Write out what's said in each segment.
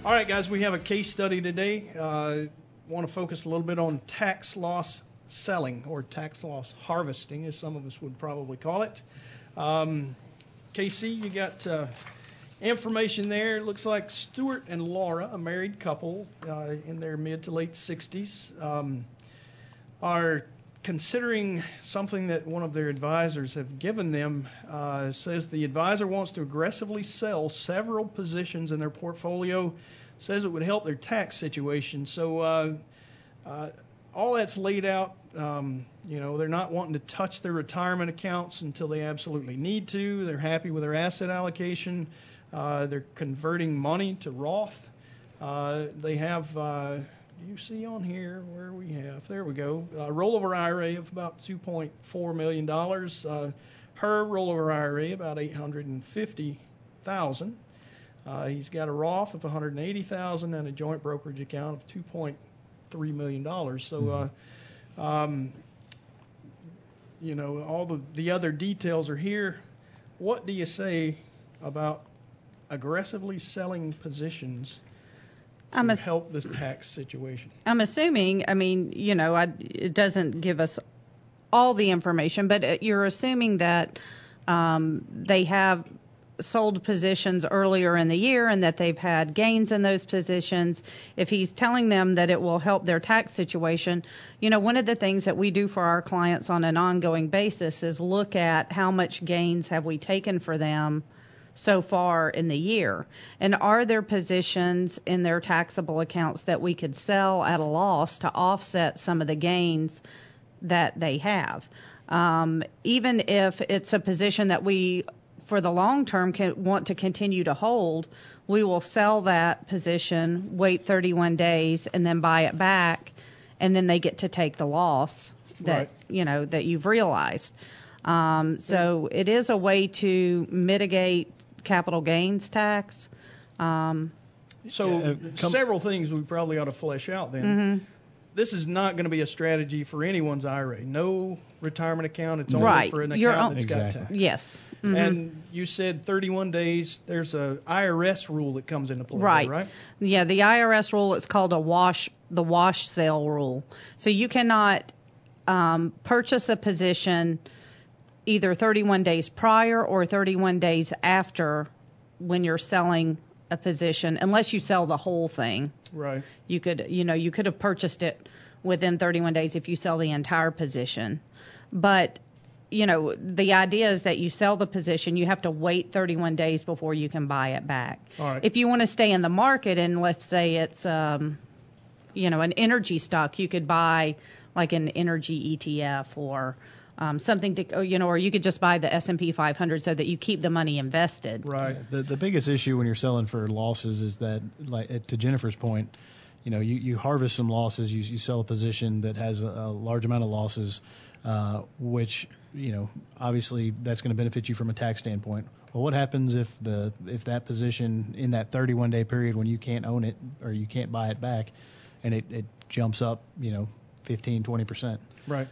All right, guys, we have a case study today. Want to focus a little bit on tax loss selling, or tax loss harvesting, as some of us would probably call it. KC, you got information there. It looks like Stuart and Laura, a married couple in their mid to late 60s, are considering something that one of their advisors have given them. Says the advisor wants to aggressively sell several positions in their portfolio, says it would help their tax situation. So all that's laid out. They're not wanting to touch their retirement accounts until they absolutely need to. They're happy with their asset allocation. They're converting money to Roth. They have, you see on here where we have, there we go, a rollover IRA of about $2.4 million. Her rollover IRA about $850,000. He's got a Roth of $180,000 and a joint brokerage account of $2.3 million. So, all the other details are here. What do you say about aggressively selling positions to help this tax situation? I'm assuming, it doesn't give us all the information, but you're assuming that they have sold positions earlier in the year and that they've had gains in those positions. If he's telling them that it will help their tax situation, one of the things that we do for our clients on an ongoing basis is look at how much gains have we taken for them so far in the year, and are there positions in their taxable accounts that we could sell at a loss to offset some of the gains that they have. Even if it's a position that we, for the long term, want to continue to hold, we will sell that position, wait 31 days, and then buy it back, and then they get to take the loss that that you've realized. So it is a way to mitigate capital gains tax. Several things we probably ought to flesh out then. Mm-hmm. This is not going to be a strategy for anyone's IRA. No retirement account. It's only for an account that's got tax. Yes. Mm-hmm. And you said 31 days. There's a IRS rule that comes into play, right? Yeah, the IRS rule is called the wash sale rule. So you cannot purchase a position either 31 days prior or 31 days after when you're selling a position, unless you sell the whole thing. Right. You could have purchased it within 31 days if you sell the entire position. But, the idea is that you sell the position, you have to wait 31 days before you can buy it back. All right. If you want to stay in the market, and let's say it's, an energy stock, you could buy like an energy ETF or something to, or you could just buy the S&P 500 so that you keep the money invested. Right. The biggest issue when you're selling for losses is that, like to Jennifer's point, you harvest some losses, you sell a position that has a large amount of losses, which, obviously that's going to benefit you from a tax standpoint. Well, what happens if that position in that 31-day period when you can't own it or you can't buy it back and it jumps up, 15-20%? Right.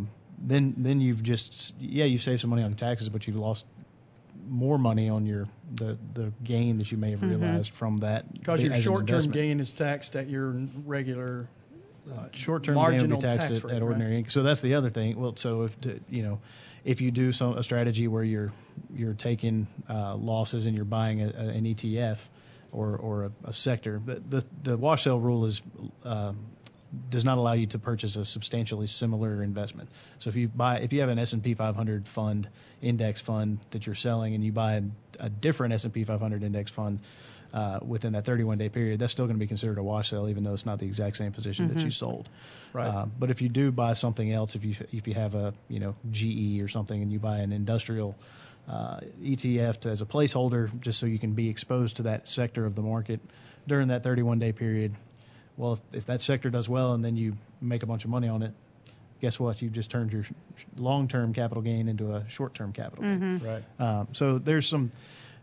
Then you've you saved some money on taxes, but you've lost more money on the gain that you may have realized from that. Because your short-term gain is taxed at your regular short-term marginal gain will be taxed tax rate, at ordinary income. So that's the other thing. Well, so if you do a strategy where you're taking losses and you're buying an ETF or a sector, the wash sale rule is does not allow you to purchase a substantially similar investment. So if you have an S&P 500 fund, index fund that you're selling, and you buy a different S&P 500 index fund within that 31-day period, that's still going to be considered a wash sale, even though it's not the exact same position that you sold. Right. But if you do buy something else, if you have a GE or something, and you buy an industrial ETF as a placeholder, just so you can be exposed to that sector of the market during that 31-day period. Well, if that sector does well and then you make a bunch of money on it, guess what? You've just turned your long-term capital gain into a short-term capital gain. Right. So there's some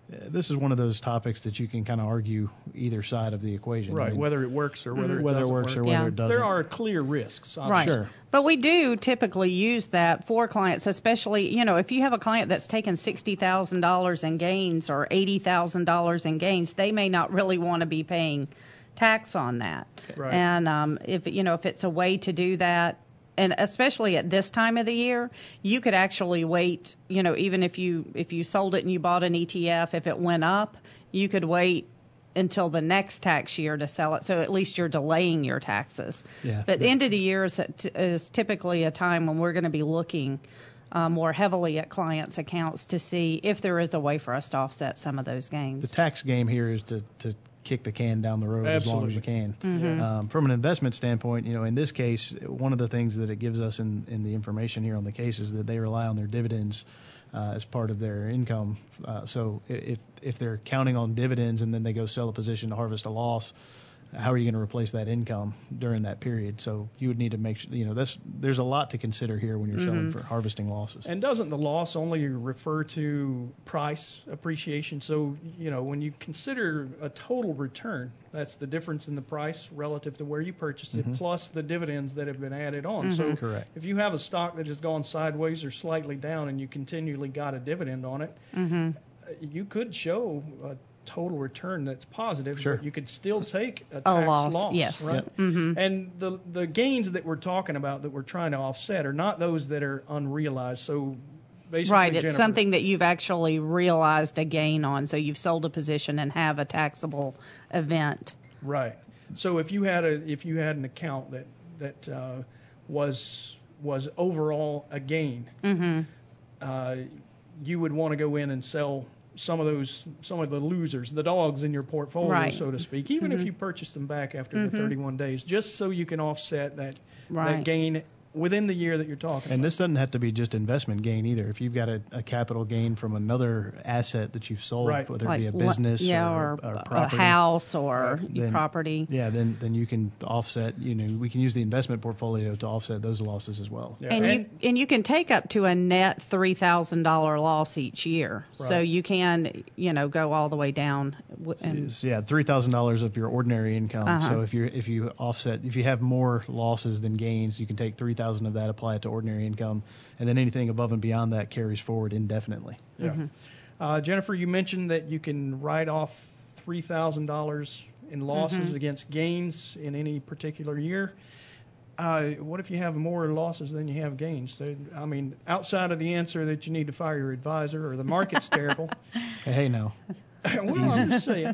this is one of those topics that you can kind of argue either side of the equation. Right, I mean, whether it works or whether whether it works or whether it doesn't. There are clear risks. Right. Sure. But we do typically use that for clients, especially, if you have a client that's taken $60,000 in gains or $80,000 in gains, they may not really want to be paying tax on that. Right. And if it's a way to do that, and especially at this time of the year, you could actually wait, even if you sold it and you bought an ETF, if it went up, you could wait until the next tax year to sell it. So at least you're delaying your taxes. Yeah. But the end of the year is typically a time when we're going to be looking more heavily at clients' accounts to see if there is a way for us to offset some of those gains. The tax game here is to kick the can down the road as long as you can. Mm-hmm. From an investment standpoint, in this case, one of the things that it gives us in the information here on the case is that they rely on their dividends as part of their income. So if they're counting on dividends and then they go sell a position to harvest a loss, how are you going to replace that income during that period? So you would need to make sure, there's a lot to consider here when you're selling for harvesting losses. And doesn't the loss only refer to price appreciation? So, when you consider a total return, that's the difference in the price relative to where you purchased it, plus the dividends that have been added on. So Correct. if you have a stock that has gone sideways or slightly down and you continually got a dividend on it, you could show a total return that's positive, Sure. but you could still take a A tax loss, yes. right? Yep. And the gains that we're talking about that we're trying to offset are not those that are unrealized. So basically, Right, it's Jennifer, something that you've actually realized a gain on. So you've sold a position and have a taxable event. right. So if you had an account that was overall a gain, you would want to go in and sell some of the losers, the dogs in your portfolio, Right. so to speak, even if you purchase them back after the 31 days, just so you can offset that Right. gain within the year that you're talking And about. this doesn't have to be just investment gain either. If you've got a capital gain from another asset that you've sold, Right. whether it be a business or a property, house or Then- property. yeah, then you can offset. We can use the investment portfolio to offset those losses as well. Yeah. And you can take up to a net $3,000 loss each year. So Right. you can, go all the way down. And $3,000 of your ordinary income. Uh-huh. So if you have more losses than gains, you can take 3,000 of that, apply it to ordinary income, and then anything above and beyond that carries forward indefinitely. Yeah. Jennifer, you mentioned that you can write off $3,000 in losses against gains in any particular year. What if you have more losses than you have gains? I mean, outside of the answer that you need to fire your advisor or the market's terrible. Hey, no. Well, I'm just saying.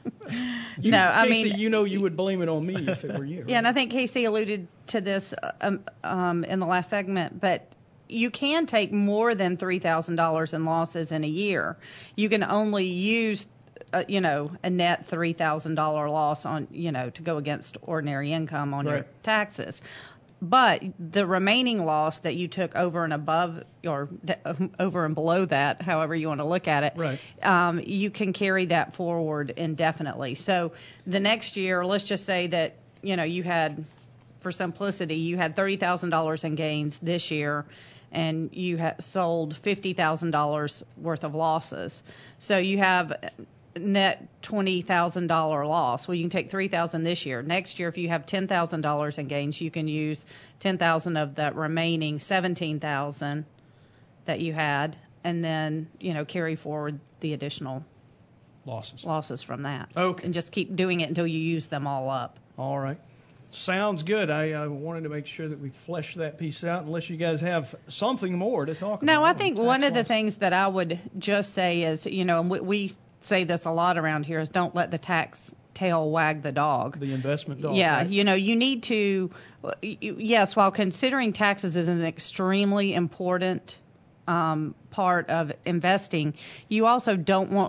No, I Casey, mean, you would blame it on me if it were you. Yeah, and I think Casey alluded to this in the last segment, but you can take more than $3,000 in losses in a year. You can only use, a net $3,000 loss on, to go against ordinary income on your Right. taxes. But the remaining loss that you took over and above, or over and below that, however you want to look at it, Right. you can carry that forward indefinitely. So the next year, let's just say that, you had, for simplicity, you had $30,000 in gains this year, and you sold $50,000 worth of losses. So you have net $20,000 loss. Well, you can take $3,000 this year. Next year, if you have $10,000 in gains, you can use $10,000 of that remaining $17,000 that you had, and then carry forward the additional losses from that. Okay. And just keep doing it until you use them all up. All right. Sounds good. I wanted to make sure that we flesh that piece out, unless you guys have something more to talk about. No, I think Tax one of the loss. thing that I would just say is, and we say this a lot around here, is don't let the tax tail wag the dog. The investment dog. Yeah, right? you need to, yes, while considering taxes is an extremely important part of investing, you also don't want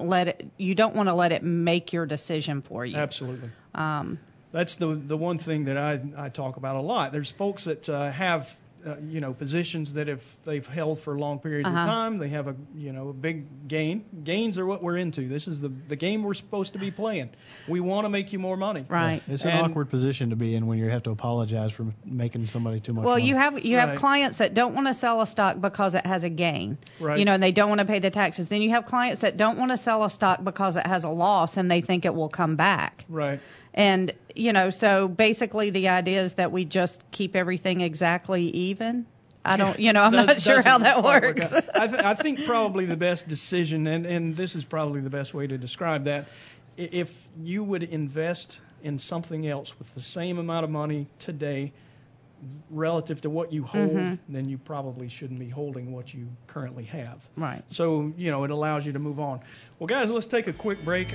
to let it make your decision for you. Absolutely. That's the one thing that I talk about a lot. There's folks that have positions that if they've held for long periods of time, they have a big gain. Gains are what we're into. This is the game we're supposed to be playing. We want to make you more money. Right. Yeah, it's an awkward position to be in when you have to apologize for making somebody too much money. Well, you have clients that don't want to sell a stock because it has a gain, right. And they don't want to pay the taxes. Then you have clients that don't want to sell a stock because it has a loss and they think it will come back. Right. And, so basically the idea is that we just keep everything exactly even. I'm not sure how that works. I think probably the best decision, and this is probably the best way to describe that, if you would invest in something else with the same amount of money today relative to what you hold, then you probably shouldn't be holding what you currently have. Right. So, it allows you to move on. Well, guys, let's take a quick break.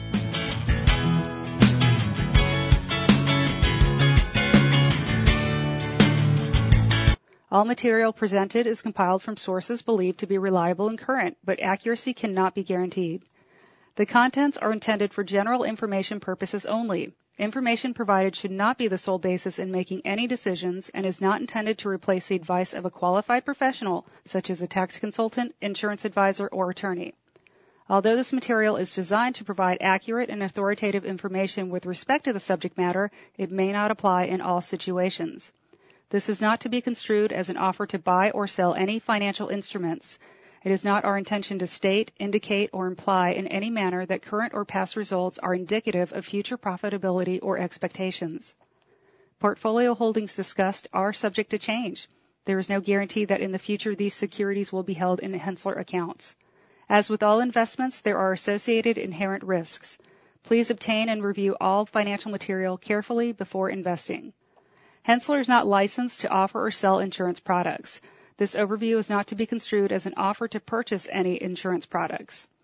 All material presented is compiled from sources believed to be reliable and current, but accuracy cannot be guaranteed. The contents are intended for general information purposes only. Information provided should not be the sole basis in making any decisions and is not intended to replace the advice of a qualified professional, such as a tax consultant, insurance advisor, or attorney. Although this material is designed to provide accurate and authoritative information with respect to the subject matter, it may not apply in all situations. This is not to be construed as an offer to buy or sell any financial instruments. It is not our intention to state, indicate, or imply in any manner that current or past results are indicative of future profitability or expectations. Portfolio holdings discussed are subject to change. There is no guarantee that in the future these securities will be held in Henssler accounts. As with all investments, there are associated inherent risks. Please obtain and review all financial material carefully before investing. Henssler is not licensed to offer or sell insurance products. This overview is not to be construed as an offer to purchase any insurance products.